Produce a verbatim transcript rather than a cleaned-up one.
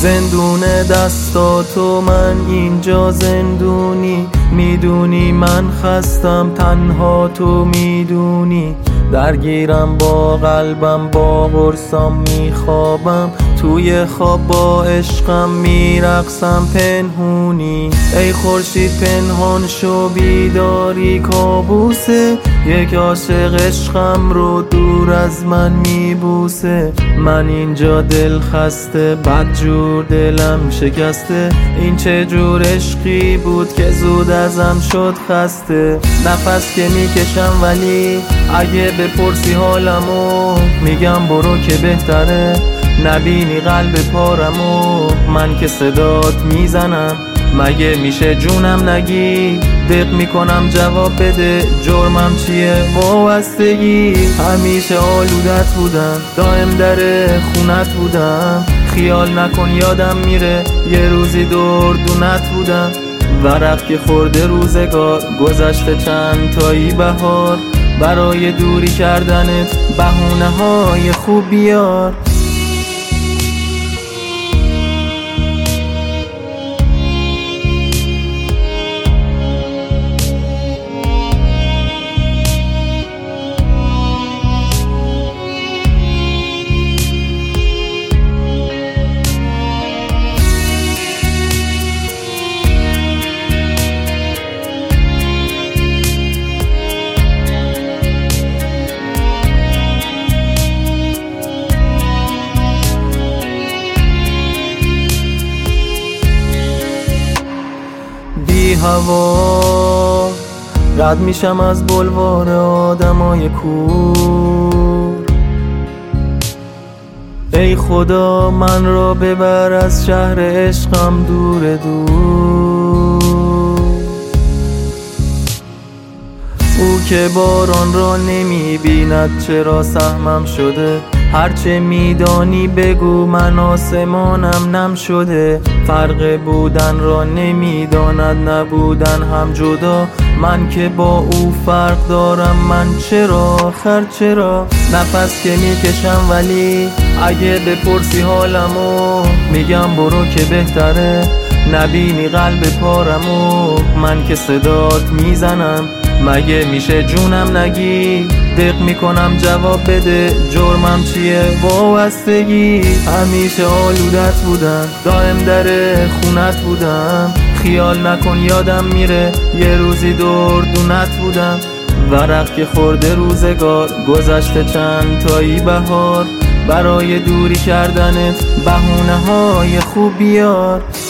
زندون دستاتو من اینجا زندونی، میدونی من خستم تنها تو میدونی، درگیرم با قلبم با قرصام میخوابم، توی خواب با عشقم میرقصم پنهونی. ای خورشید پنهان شو بیداری کابوسه، یک عاشق عشقم رو دور از من میبوسه. من اینجا دل خسته بدجور دلم شکسته، این چه جور عشقی بود که زود ازم شد خسته. نفس که میکشم ولی اگه بپرسی حالمو میگم برو که بهتره، نبینی قلب پارمو من که صدات میزنم، مگه میشه جونم نگی؟ دق میکنم جواب بده جرمم چیه؟ وابستگی همیشه آلودت بودم، دائم در خونت بودم، خیال نکن یادم میره یه روزی دردونت بودم. ورق که خورده روزگار گذشته چند تایی بهار، برای دوری کردنت بهونه های خوب بیار. بی هوا رد میشم از بلوار آدمای کور، ای خدا من را ببر از شهر عشقم دور دور. او که باران را نمیبیند چرا سهمم شده، هرچه میدانی بگو من آسمانم نم شده. فرق بودن را نمیداند نبودن هم جدا، من که با او فرق دارم من چرا آخر چرا؟ نفس که میکشم ولی اگه بپرسی حالمو میگم برو که بهتره، نبینی قلب پارمو من که صدات میزنم، مگه میشه جونم نگی؟ دق میکنم جواب بده جرمم چیه؟ وابستگی همیشه آلودت بودم، دائم در خونت بودم، خیال نکن یادم میره یه روزی دردونت بودم. ورق که خورده روزگار گذشته چند تایی بهار، برای دوری کردنت بهونه های خوب بیار.